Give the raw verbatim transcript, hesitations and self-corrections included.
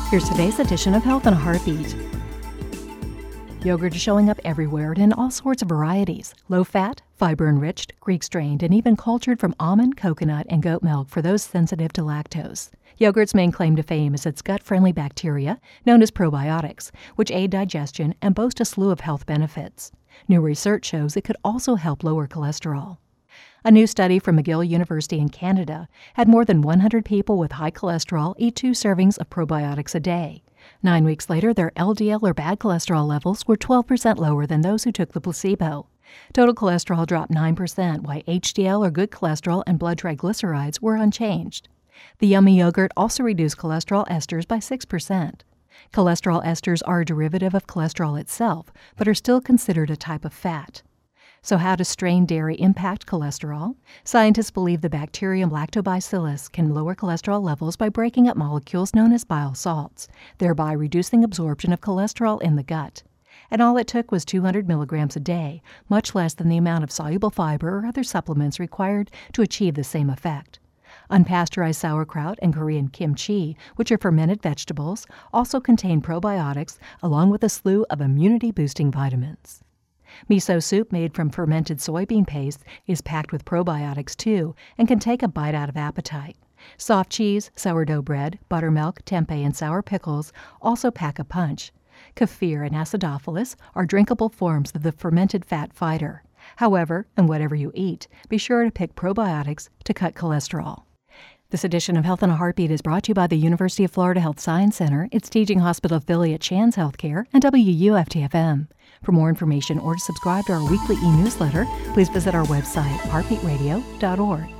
Here's today's edition of Health in a Heartbeat. Yogurt is showing up everywhere and in all sorts of varieties. Low-fat, fiber-enriched, Greek-strained, and even cultured from almond, coconut, and goat milk for those sensitive to lactose. Yogurt's main claim to fame is its gut-friendly bacteria, known as probiotics, which aid digestion and boast a slew of health benefits. New research shows it could also help lower cholesterol. A new study from McGill University in Canada had more than one hundred people with high cholesterol eat two servings of probiotics a day. Nine weeks later, their L D L or bad cholesterol levels were twelve percent lower than those who took the placebo. Total cholesterol dropped nine percent, while H D L or good cholesterol and blood triglycerides were unchanged. The yummy yogurt also reduced cholesterol esters by six percent. Cholesterol esters are a derivative of cholesterol itself, but are still considered a type of fat. So how does strained dairy impact cholesterol? Scientists believe the bacterium lactobacillus can lower cholesterol levels by breaking up molecules known as bile salts, thereby reducing absorption of cholesterol in the gut. And all it took was two hundred milligrams a day, much less than the amount of soluble fiber or other supplements required to achieve the same effect. Unpasteurized sauerkraut and Korean kimchi, which are fermented vegetables, also contain probiotics along with a slew of immunity-boosting vitamins. Miso soup made from fermented soybean paste is packed with probiotics too and can take a bite out of appetite. Soft cheese, sourdough bread, buttermilk, tempeh, and sour pickles also pack a punch. Kefir and acidophilus are drinkable forms of the fermented fat fighter. However, in whatever you eat, be sure to pick probiotics to cut cholesterol. This edition of Health in a Heartbeat is brought to you by the University of Florida Health Science Center, its teaching hospital affiliate Shands Healthcare, and W U F T F M. For more information or to subscribe to our weekly e-newsletter, please visit our website, heartbeat radio dot org.